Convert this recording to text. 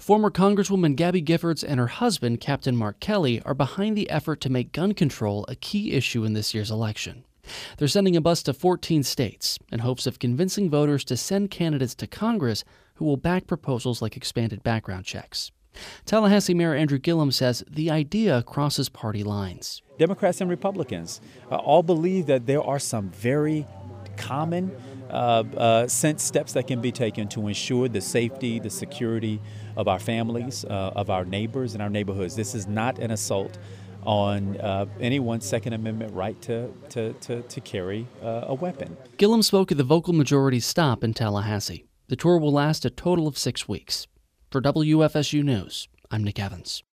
Former Congresswoman Gabby Giffords and her husband, Captain Mark Kelly, are behind the effort to make gun control a key issue in this year's election. They're sending a bus to 14 states in hopes of convincing voters to send candidates to Congress who will back proposals like expanded background checks. Tallahassee Mayor Andrew Gillum says the idea crosses party lines. Democrats and Republicans all believe that there are some very common sense steps that can be taken to ensure the safety, the security of our families, of our neighbors and our neighborhoods. This is not an assault on anyone's Second Amendment right to carry a weapon. Gillum spoke at the Vocal Majority stop in Tallahassee. The tour will last a total of 6 weeks. For WFSU News, I'm Nick Evans.